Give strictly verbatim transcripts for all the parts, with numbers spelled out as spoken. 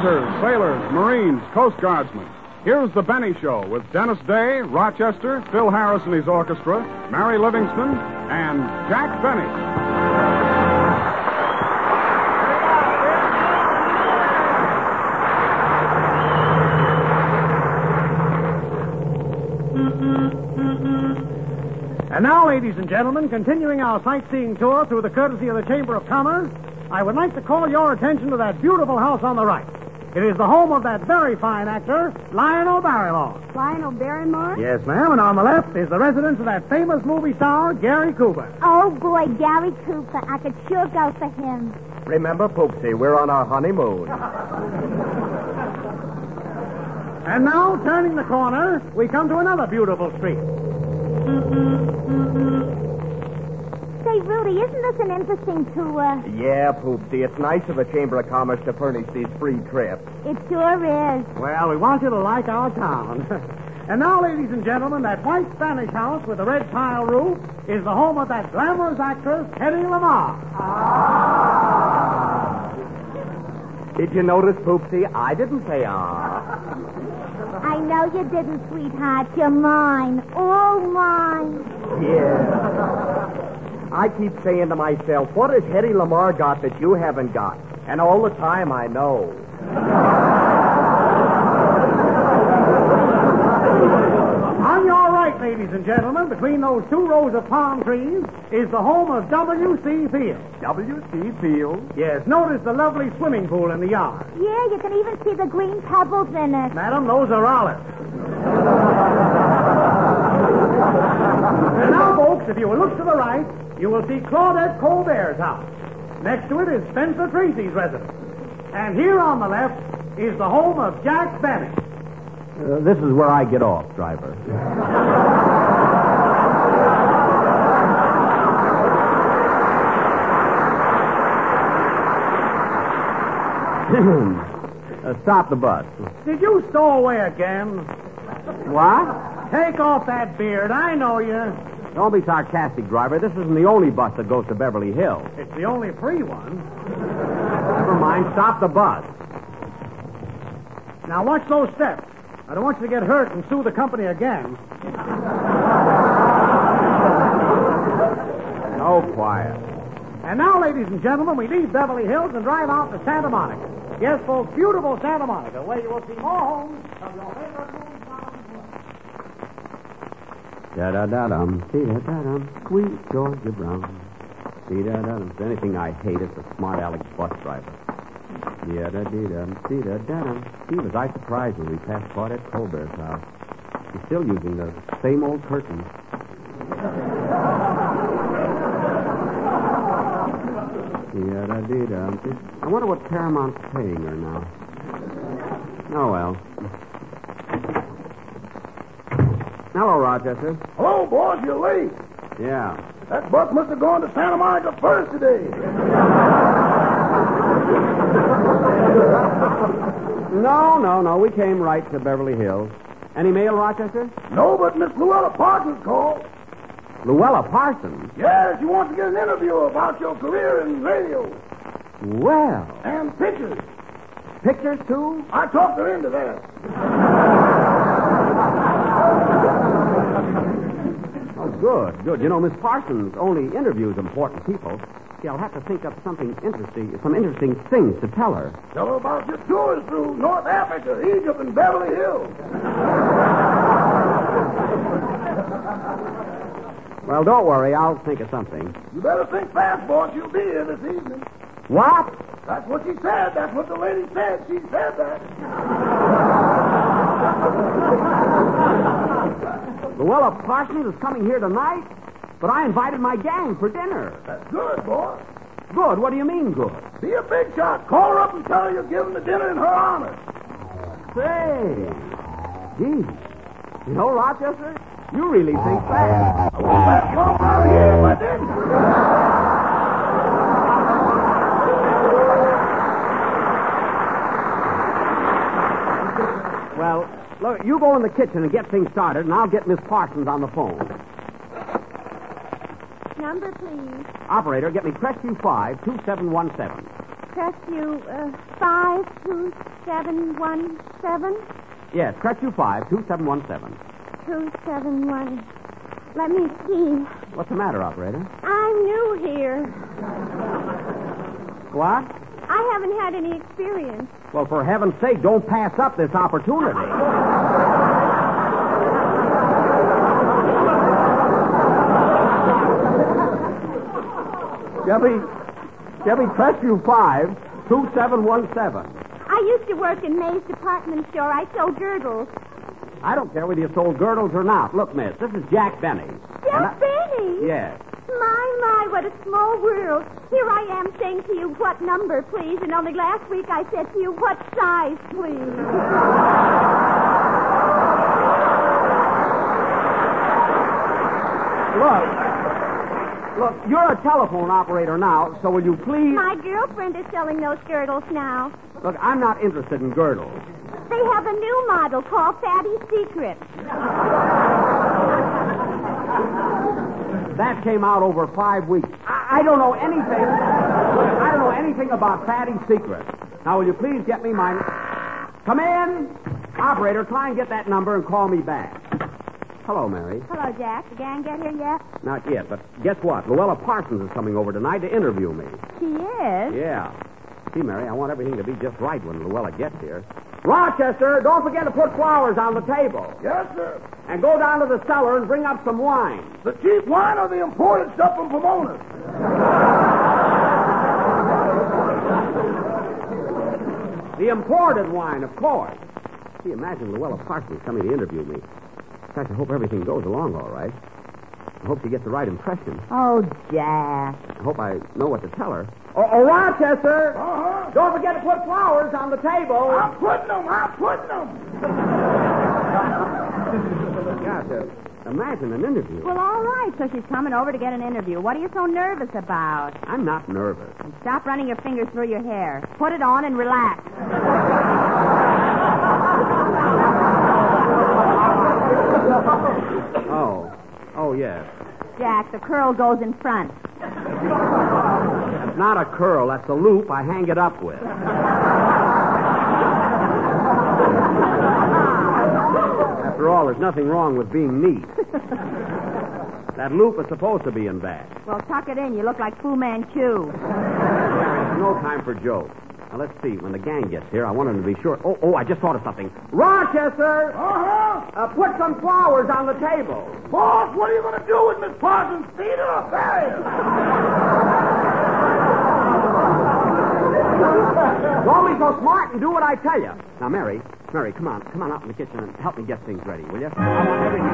visitors, sailors, Marines, Coast Guardsmen. Here's the Benny Show with Dennis Day, Rochester, Phil Harris and his orchestra, Mary Livingston, and Jack Benny. And now, ladies and gentlemen, continuing our sightseeing tour through the courtesy of the Chamber of Commerce, I would like to call your attention to that beautiful house on the right. It is the home of that very fine actor, Lionel Barrymore. Lionel Barrymore? Yes, ma'am, and on the left is the residence of that famous movie star, Gary Cooper. Oh, boy, Gary Cooper. I could sure go for him. Remember, Poopsie, we're on our honeymoon. And now, turning the corner, we come to another beautiful street. Say, Rudy, isn't this an interesting tour? Yeah, Poopsie, it's nice of the Chamber of Commerce to furnish these free trips. It sure is. Well, we want you to like our town. And now, ladies and gentlemen, that white Spanish house with the red tile roof is the home of that glamorous actress, Hedy Lamarr. Ah. Did you notice, Poopsie? I didn't say ah. I know you didn't, sweetheart. You're mine. All mine. Yeah. I keep saying to myself, what has Hedy Lamarr got that you haven't got? And all the time I know. On your right, ladies and gentlemen, between those two rows of palm trees is the home of W C Field. W C Field? Yes, notice the lovely swimming pool in the yard. Yeah, you can even see the green pebbles in it. Madam, those are olives. And now, folks, if you will look to the right, you will see Claudette Colbert's house. Next to it is Spencer Tracy's residence. And here on the left is the home of Jack Benny. Uh, this is where I get off, driver. uh, stop the bus. Did you stow away again? What? Take off that beard. I know you. Don't be sarcastic, driver. This isn't the only bus that goes to Beverly Hills. It's the only free one. Never mind. Stop the bus. Now, watch those steps. I don't want you to get hurt and sue the company again. Oh, quiet. And now, ladies and gentlemen, we leave Beverly Hills and drive out to Santa Monica. Yes, folks, beautiful Santa Monica, where you will see more homes of your favorite movie stars. Da-da-da-dum, dee-da-da-dum, sweet Georgia Brown. Dee-da-da-dum. If there's anything I hate, it's a smart aleck bus driver. Dee-da-da-dee-dum, dee-da-da-dum. Gee, was I surprised when we passed Claudette Colbert's house. She's still using the same old curtains. Dee-da-da-dee-dum. I wonder what Paramount's paying her now. Oh, well. Hello, Rochester. Hello, boss. You're late. Yeah. That bus must have gone to Santa Monica first today. No, no, no. We came right to Beverly Hills. Any mail, Rochester? No, but Miss Luella Parsons called. Luella Parsons? Yes, she wants to get an interview about your career in radio. Well. And pictures. Pictures, too? I talked her into that. Oh, good, good. You know, Miss Parsons only interviews important people. See, I'll have to think up something interesting, some interesting things to tell her. Tell her about your tours through North Africa, Egypt, and Beverly Hills. Well, don't worry. I'll think of something. You better think fast, boss. You'll be here this evening. What? That's what she said. That's what the lady said. She said that. Luella Parsons is coming here tonight, but I invited my gang for dinner. That's good, boss. Good? What do you mean, good? Be a big shot. Call her up and tell her you're giving the dinner in her honor. Say, gee, you know, Rochester, you really think fast. I won't last long out here if I didn't. Well, look, you go in the kitchen and get things started, and I'll get Miss Parsons on the phone. Number, please. Operator, get me Crestview five two seven one seven. Crestview, uh, five two seven one seven? Yes, Crestview five, two seven one seven. two seven one. Let me see. What's the matter, operator? I'm new here. What? I haven't had any experience. Well, for heaven's sake, don't pass up this opportunity. Chevy, Chevy Crestview five, two seven one seven. I used to work in May's department store. I sold girdles. I don't care whether you sold girdles or not. Look, miss, this is Jack Benny. Jack Benny? Yes. My, my, what a small world. Here I am saying to you, what number, please? And only last week I said to you, what size, please? Look. Look, you're a telephone operator now, so will you please... My girlfriend is selling those girdles now. Look, I'm not interested in girdles. They have a new model called Fatty's Secret. That came out over five weeks. I, I don't know anything. I don't know anything about Fatty's Secret. Now, will you please get me my... Come in. Operator, try and get that number and call me back. Hello, Mary. Hello, Jack. The gang get here yet? Not yet, but guess what? Luella Parsons is coming over tonight to interview me. She is? Yeah. See, Mary, I want everything to be just right when Luella gets here. Rochester, don't forget to put flowers on the table. Yes, sir. And go down to the cellar and bring up some wine. The cheap wine or the imported stuff from Pomona? The imported wine, of course. See, imagine Luella Parsons coming to interview me. In fact, I hope everything goes along all right. I hope she gets the right impression. Oh, Jack. I hope I know what to tell her. Oh, oh Rochester! Uh-huh. Don't forget to put flowers on the table. I'm putting them. I'm putting them. Gosh, uh, imagine an interview. Well, all right, so she's coming over to get an interview. What are you so nervous about? I'm not nervous. And stop running your fingers through your hair. Put it on and relax. Oh. Oh, yes. Jack, the curl goes in front. That's not a curl. That's a loop I hang it up with. After all, there's nothing wrong with being neat. That loop is supposed to be in back. Well, tuck it in. You look like Fu Manchu. There's no time for jokes. Now, let's see. When the gang gets here, I want them to be sure. Oh, oh, I just thought of something. Rochester! Uh-huh. Uh, put some flowers on the table. Boss, what are you going to do with Miss Parsons' feet or affairs? Don't be so smart and do what I tell you. Now, Mary, Mary, come on. Come on out in the kitchen and help me get things ready, will you? I want everything...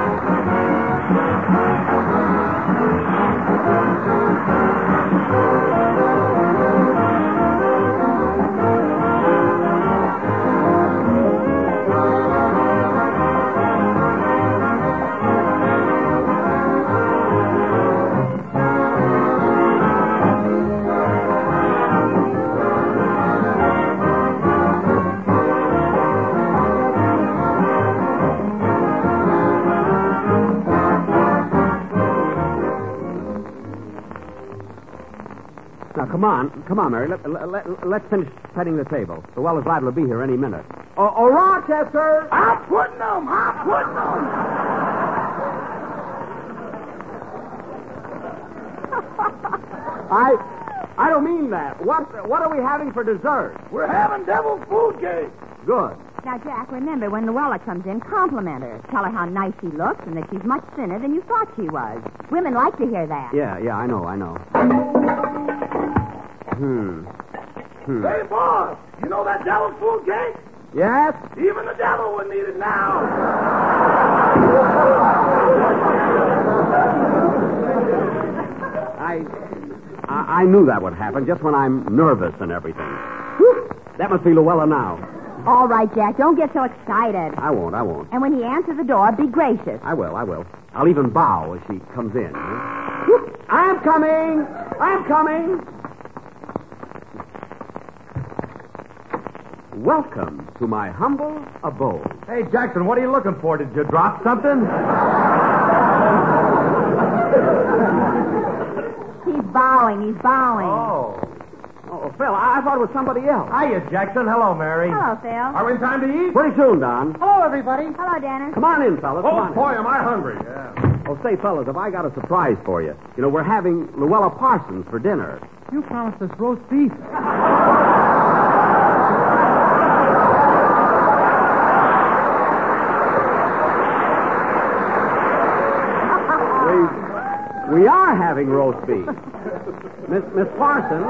Now, come on. Come on, Mary. Let, let, let, let's finish setting the table. The well is liable to be here any minute. Oh, oh Rochester! I'm putting them. I'm putting them. I I don't mean that. What what are we having for dessert? We're having devil's food cake. Good. Now, Jack, remember, when Luella comes in, compliment her. Tell her how nice she looks and that she's much thinner than you thought she was. Women like to hear that. Yeah, yeah, I know, I know. Hmm. Hmm. Hey, boss, you know that devil's food cake? Yes? Even the devil would need it now. I, I I knew that would happen just when I'm nervous and everything. Whew. That must be Luella now. All right, Jack, don't get so excited. I won't, I won't. And when he answers the door, be gracious. I will, I will. I'll even bow as she comes in. Whoop. I'm coming! I'm coming! Welcome to my humble abode. Hey, Jackson, what are you looking for? Did you drop something? He's bowing, he's bowing. Oh. Oh, Oh, Phil, I, I thought it was somebody else. Hiya, Jackson. Hello, Mary. Hello, Phil. Are we in time to eat? Pretty soon, Don. Hello, everybody. Hello, Dennis. Come on in, fellas. Come Oh, on boy, in. am I hungry. Yeah. Oh, say, fellas, have I got a surprise for you? You know, we're having Luella Parsons for dinner. You promised us roast beef. We, we are having roast beef. Miss, Miss Parsons.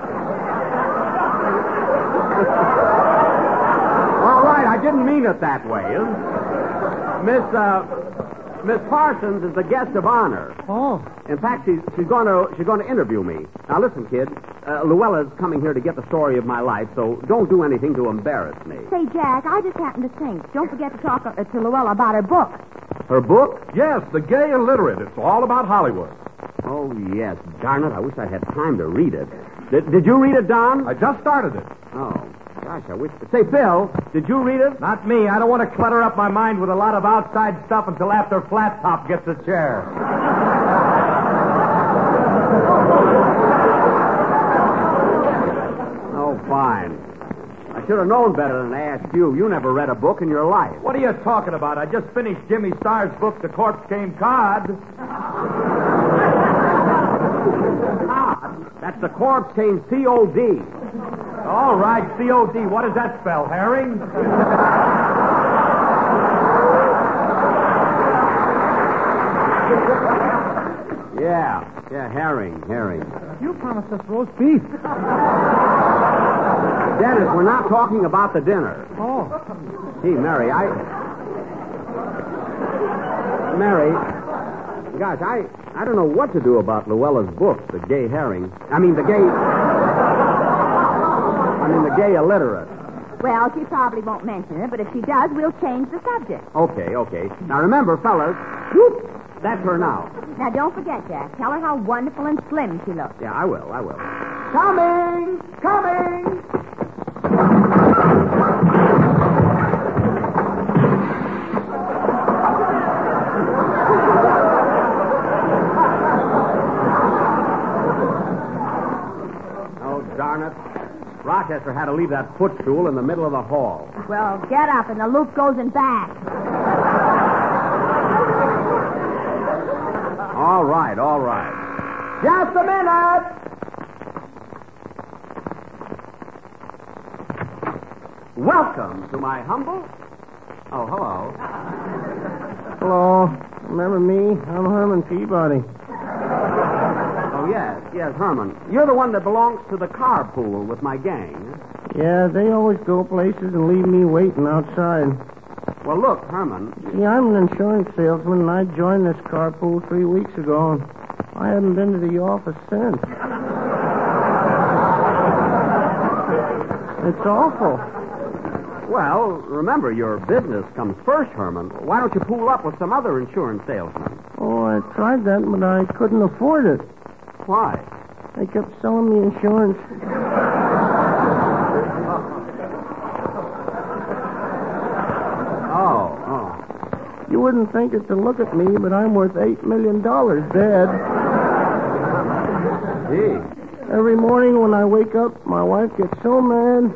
All right, I didn't mean it that way. Miss, uh, Miss Parsons is the guest of honor. Oh. In fact, she's, she's going to she's going to interview me. Now, listen, kid. Uh, Luella's coming here to get the story of my life, so don't do anything to embarrass me. Say, Jack, I just happened to think. Don't forget to talk uh, to Luella about her book. Her book? Yes, The Gay Illiterate. It's all about Hollywood. Oh, yes. Darn it, I wish I had time to read it. Did, did you read it, Don? I just started it. Oh, gosh, I wish... Say, Phil, did you read it? Not me. I don't want to clutter up my mind with a lot of outside stuff until after Flat Top gets a chair. Oh, fine. I should have known better than to ask you. You never read a book in your life. What are you talking about? I just finished Jimmy Starr's book, The Corpse Came Cod. That's the corpse came C O D. All right, C O D. What does that spell? Herring? Yeah, yeah, herring, herring. You promised us roast beef. Dennis, we're not talking about the dinner. Oh. Gee, Mary, I... Mary, gosh, I, I don't know what to do about Luella's book, The Gay Herring. I mean, the gay... I mean, the gay illiterate. Well, she probably won't mention it, but if she does, we'll change the subject. Okay, okay. Now, remember, fellas, whoop, that's her now. Now, don't forget, Jack. Tell her how wonderful and slim she looks. Yeah, I will, I will. Coming! Coming! Oh, darn it. Rochester had to leave that footstool in the middle of the hall. Well, get up, and the loop goes in back. All right, all right. Just a minute! Welcome to my humble... Oh, hello. Hello. Remember me? I'm Herman Peabody. Oh, yes, yes, Herman. You're the one that belongs to the carpool with my gang. Yeah, they always go places and leave me waiting outside. Well, look, Herman. See, I'm an insurance salesman, and I joined this carpool three weeks ago, and I haven't been to the office since. It's awful. Well, remember, your business comes first, Herman. Why don't you pool up with some other insurance salesmen? Oh, I tried that, but I couldn't afford it. Why? They kept selling me insurance. Oh, oh. You wouldn't think it to look at me, but I'm worth eight million dollars dead. Gee. Every morning when I wake up, my wife gets so mad.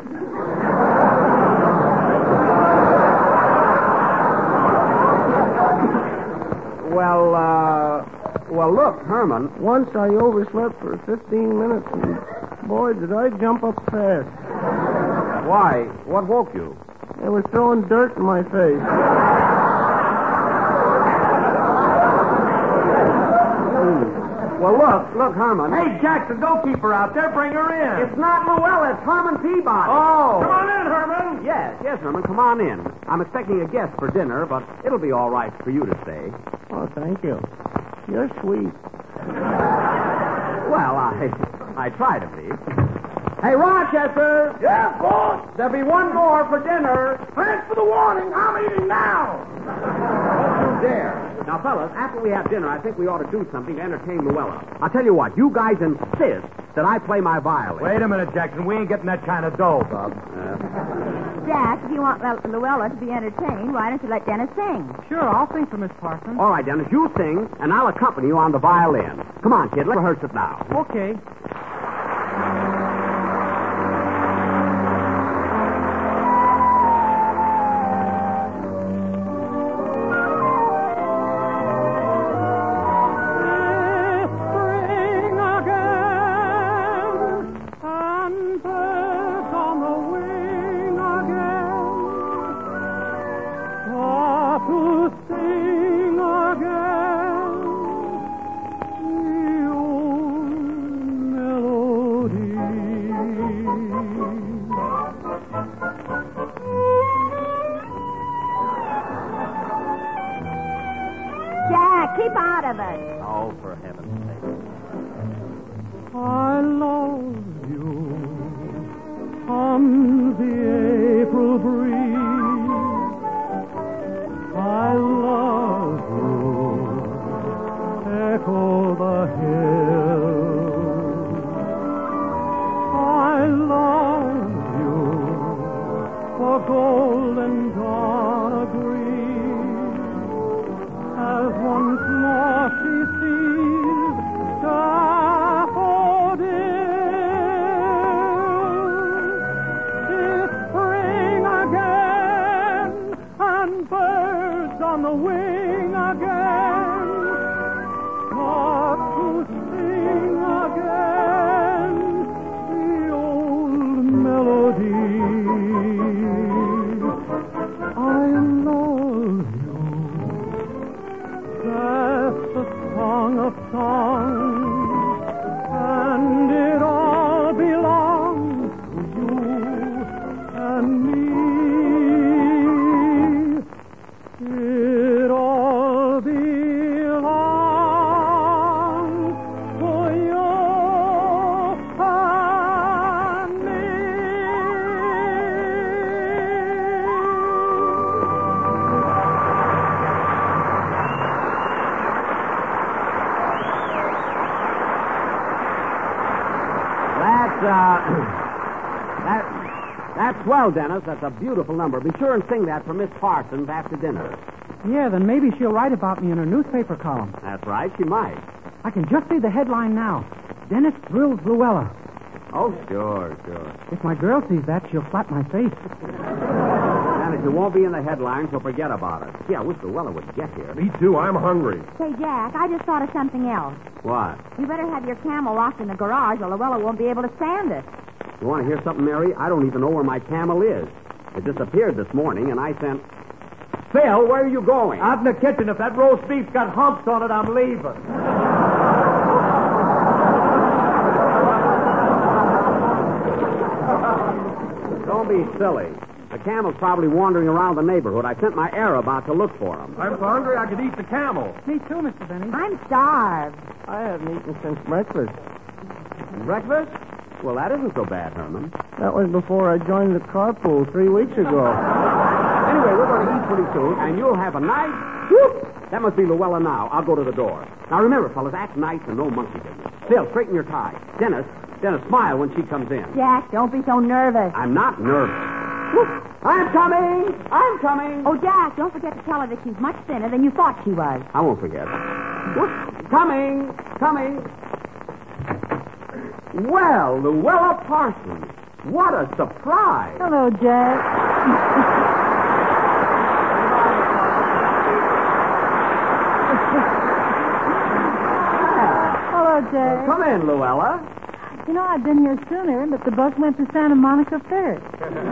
Well, uh... Well, look, Herman. Once I overslept for fifteen minutes, and boy, did I jump up fast. Why? What woke you? They were throwing dirt in my face. Well, look, look, Herman. Hey, Jackson, don't keep her out there. Bring her in. It's not Luella, it's Herman Peabody. Oh. Come on in, Herman. Yes, yes, Herman, come on in. I'm expecting a guest for dinner, but it'll be all right for you to stay. Oh, thank you. You're sweet. Well, I I try to be. Hey, Rochester! Yeah, boss. There'll be one more for dinner. Thanks for the warning. I'm eating now. Don't you dare. Now, fellas, after we have dinner, I think we ought to do something to entertain Luella. I'll tell you what, you guys insist that I play my violin. Wait a minute, Jackson. We ain't getting that kind of dough, Bub. Uh, Jack, if you want Lu- Luella to be entertained, why don't you let Dennis sing? Sure, I'll sing for Miss Parsons. all right, Dennis, you sing, and I'll accompany you on the violin. Come on, kid, let's rehearse it now. Okay. heaven. Oh, for heaven's sake. I love you. Comes the April breeze. I love you. Echo the hills. I love you. For golden dawn agrees. As once more she sees daffodils. It's spring again, and birds on the wing again, start to sing again the old melody. I love you. That's the song of songs, and it all belongs to you and me. It all belongs to you and me. That's, uh... that, that's swell, Dennis. That's a beautiful number. Be sure and sing that for Miss Parsons after dinner. Yeah, then maybe she'll write about me in her newspaper column. That's right, she might. I can just see the headline now. Dennis thrills Luella. Oh, sure, sure. If my girl sees that, she'll slap my face. Dennis, you won't be in the headlines, so forget about it. Gee, I wish Luella would get here. Me too. I'm hungry. Say, Jack, I just thought of something else. What? You better have your camel locked in the garage or Luella won't be able to stand it. You want to hear something, Mary? I don't even know where my camel is. It disappeared this morning, and I sent... Phil, where are you going? Out in the kitchen. If that roast beef's got humps on it, I'm leaving. Don't be silly. The camel's probably wandering around the neighborhood. I sent my Arab out to look for him. I'm so hungry I could eat the camel. Me too, Mister Benny. I'm starved. I haven't eaten since breakfast. Breakfast? Well, that isn't so bad, Herman. That was before I joined the carpool three weeks ago. Anyway, we're going to eat pretty soon, and you'll have a nice... Whoop! That must be Luella now. I'll go to the door. Now, remember, fellas, act nice and no monkey business. Phil, straighten your tie. Dennis, Dennis, smile when she comes in. Jack, don't be so nervous. I'm not nervous. Whoop! I'm coming! I'm coming! Oh, Jack, don't forget to tell her that she's much thinner than you thought she was. I won't forget. Whoop! Coming! Coming! Well, Luella Parsons. What a surprise. Hello, Jack. Hello, Jack. Come in, Luella. You know, I've been here sooner, but the bus went to Santa Monica first.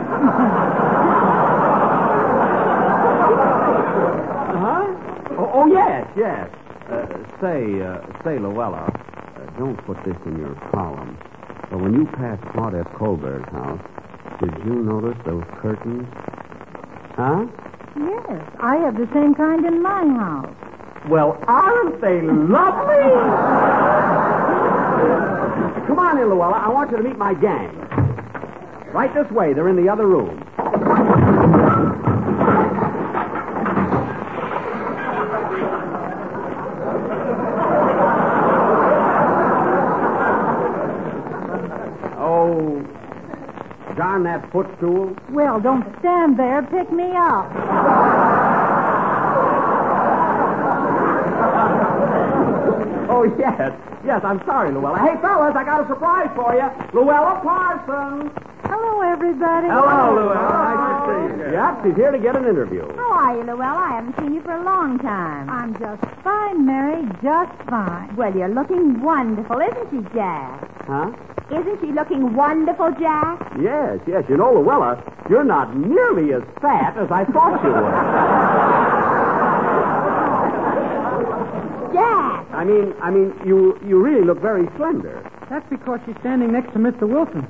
Uh-huh. Oh, oh, yes, yes. Uh, say, uh, say, Luella, uh, don't put this in your column. But when you passed Claudette Colbert's house, did you notice those curtains? Huh? Yes, I have the same kind in my house. Well, aren't they lovely? Come on in, Luella. I want you to meet my gang. Right this way. They're in the other room. Oh, darn that footstool. Well, don't stand there. Pick me up. Oh, yes. Yes, I'm sorry, Luella. Hey, fellas, I got a surprise for you. Luella Parsons. Hello, everybody. Hello, Luella. Nice to see you. Yep, she's here to get an interview. How are you, Luella? I haven't seen you for a long time. I'm just fine, Mary. Just fine. Well, you're looking wonderful, isn't she, Jack? Huh? Isn't she looking wonderful, Jack? Yes, yes. You know, Luella, you're not nearly as fat as I thought you were. Jack! I mean, I mean, you you really look very slender. That's because she's standing next to Mister Wilson.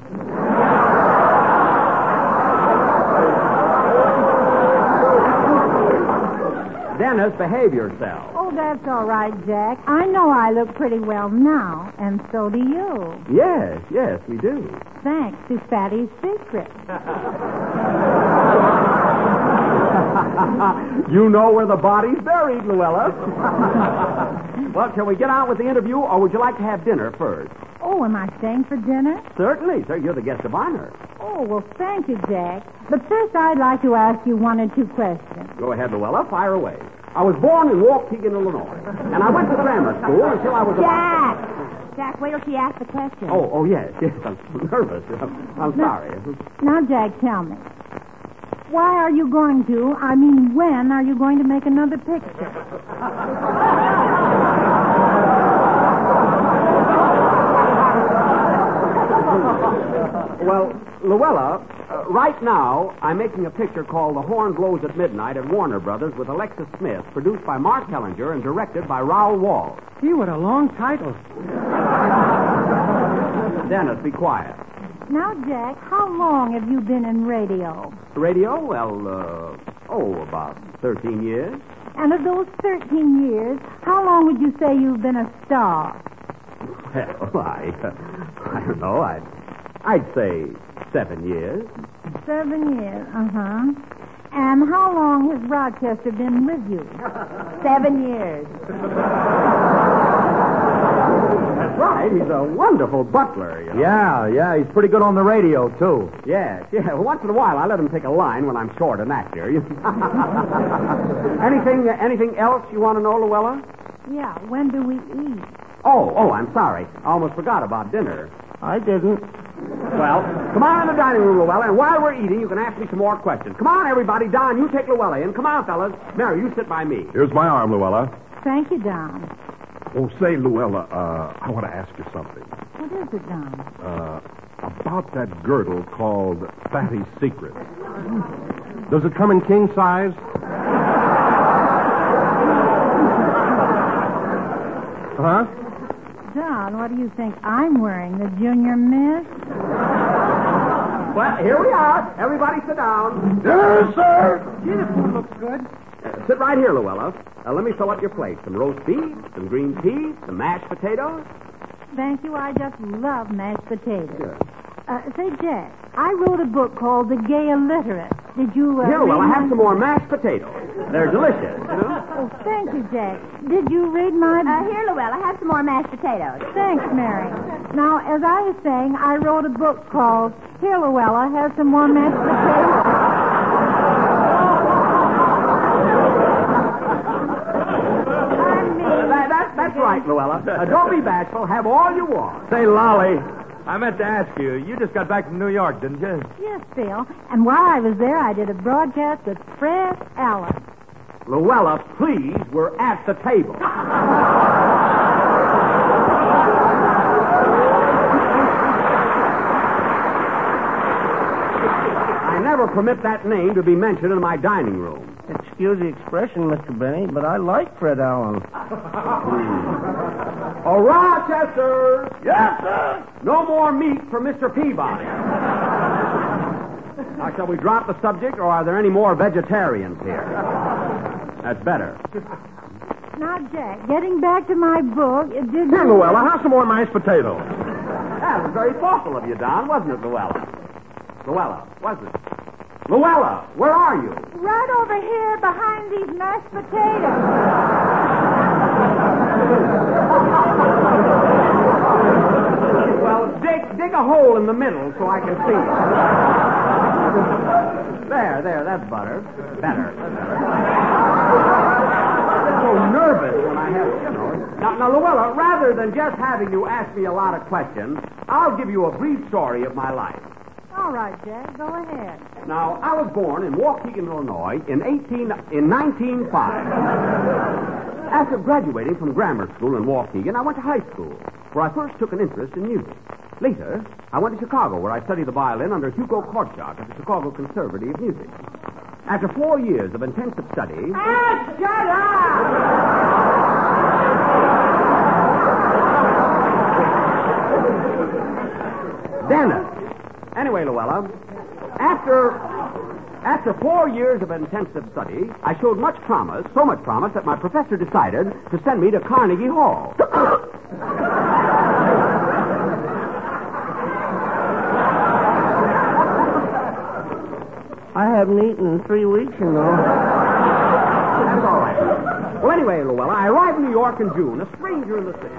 Dennis, behave yourself. Oh, that's all right, Jack. I know I look pretty well now, and so do you. Yes, yes, we do. Thanks to Fatty's secret. You know where the body's buried, Luella. Well, shall we get on with the interview, or would you like to have dinner first? Oh, am I staying for dinner? Certainly, sir. You're the guest of honor. Oh, well, thank you, Jack. But first, I'd like to ask you one or two questions. Go ahead, Luella. Fire away. I was born in Waukegan, Illinois, and I went to grammar school until I was Jack! about... Jack, wait till she asks the question. Oh, oh, yes, yes. I'm nervous. I'm, I'm sorry. Now, Jack, tell me. Why are you going to, I mean, when are you going to make another picture? Well, Luella, uh, right now, I'm making a picture called The Horn Blows at Midnight at Warner Brothers with Alexis Smith, produced by Mark Hellinger and directed by Raoul Wall. Gee, what a long title. Dennis, be quiet. Now, Jack, how long have you been in radio? Radio? Well, uh, oh, about thirteen years. And of those thirteen years, how long would you say you've been a star? Well, I, uh, I don't know. I'd, I'd say seven years. Seven years, uh-huh. And how long has Rochester been with you? Seven years. That's right. He's a wonderful butler, you know. Yeah, yeah, he's pretty good on the radio, too. Yes, yeah. Well, once in a while, I let him take a line when I'm short an actor. anything, anything else you want to know, Luella? Yeah, when do we eat? Oh, oh, I'm sorry. I almost forgot about dinner. I didn't. Well, come on in the dining room, Luella, and while we're eating, you can ask me some more questions. Come on, everybody. Don, you take Luella in. Come on, fellas. Mary, you sit by me. Here's my arm, Luella. Thank you, Don. Oh, say, Luella, uh, I want to ask you something. What is it, Don? Uh, about that girdle called Fatty's Secret. Does it come in king size? Huh? Don, what do you think I'm wearing? The junior miss? Well, here we are. Everybody sit down. Yes, sir. Gee, the food looks good. Uh, sit right here, Luella. Uh, let me fill up your plate. Some roast beef, some green peas, some mashed potatoes. Thank you. I just love mashed potatoes. Sure. Uh, say, Jack, I wrote a book called The Gay Illiterate. Did you... Uh, here, Luella, read have my... some more mashed potatoes. They're delicious, you know? Oh, thank you, Jack. Did you read my... Uh, here, Luella, have some more mashed potatoes. Thanks, Mary. Now, as I was saying, I wrote a book called Here, Luella, Have Some More Mashed Potatoes. That, that, that's right, Luella. Uh, don't be bashful. Have all you want. Say, Lolly, I meant to ask you, you just got back from New York, didn't you? Yes, Phil. And while I was there, I did a broadcast with Fred Allen. Luella, please, we're at the table. I never permit that name to be mentioned in my dining room. Excuse the expression, Mister Benny, but I like Fred Allen. Oh, Rochester! Yes, sir. No more meat for Mister Peabody. Now, shall we drop the subject, or are there any more vegetarians here? That's better. Now, Jack, getting back to my book, it did... Here, Luella, have some more mashed potatoes. That was very thoughtful of you, Don, wasn't it, Luella? Luella, wasn't it? Luella, where are you? Right over here behind these mashed potatoes. Well, dig, dig a hole in the middle so I can see. There, there, that's butter. Better. I'm so nervous when I have, you know. Now, now, Luella, rather than just having you ask me a lot of questions, I'll give you a brief story of my life. All right, Jack, go ahead. Now, I was born in Waukegan, Illinois in eighteen in nineteen oh five. After graduating from grammar school in Waukegan, I went to high school, where I first took an interest in music. Later, I went to Chicago, where I studied the violin under Hugo Kortchak at the Chicago Conservatory of Music. After four years of intensive study... Ah, shut up! Dennis! Anyway, Luella, after After four years of intensive study, I showed much promise, so much promise that my professor decided to send me to Carnegie Hall. I haven't eaten in three weeks, you know. That's all right. Well, anyway, Luella, I arrived in New York in June, a stranger in the city.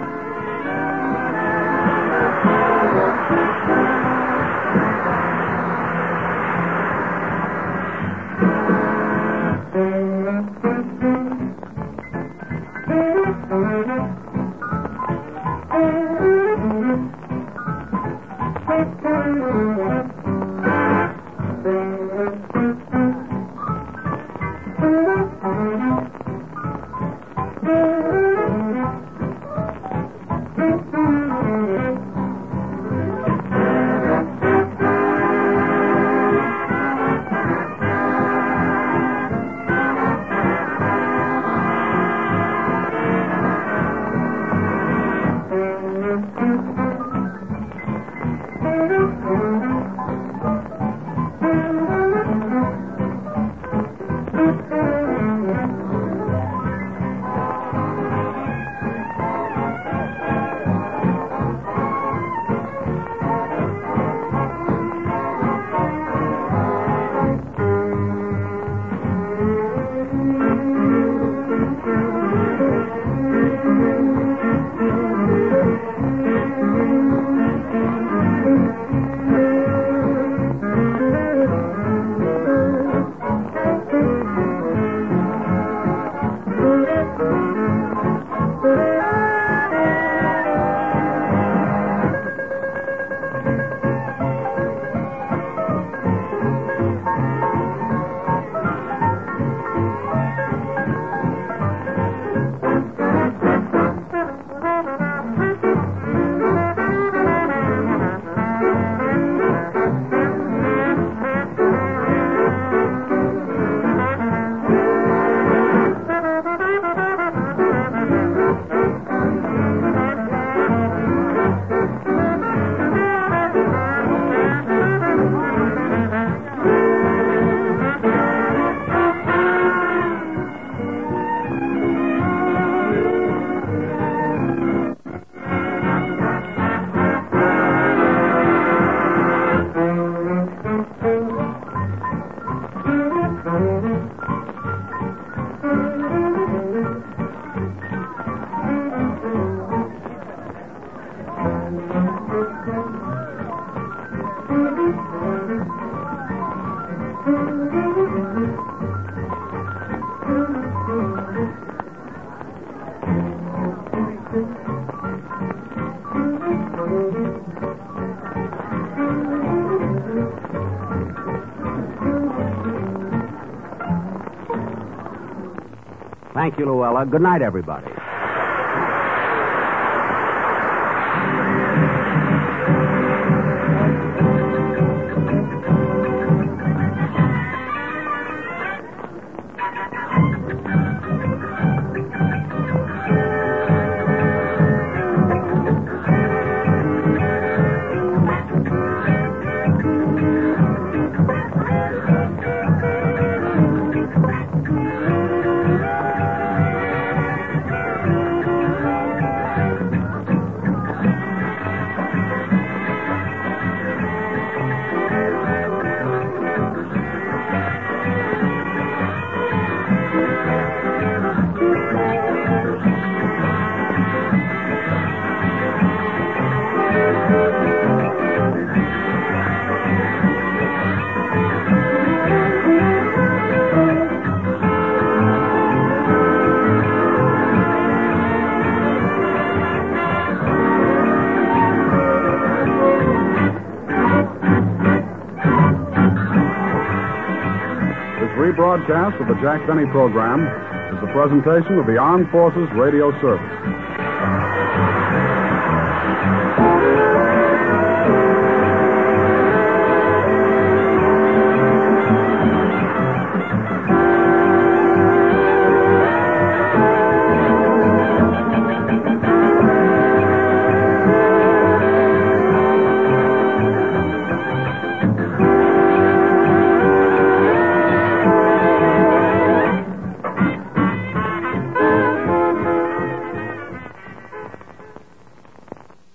Thank you, Luella. Good night, everybody. Rebroadcast of the Jack Benny program is a presentation of the Armed Forces Radio Service.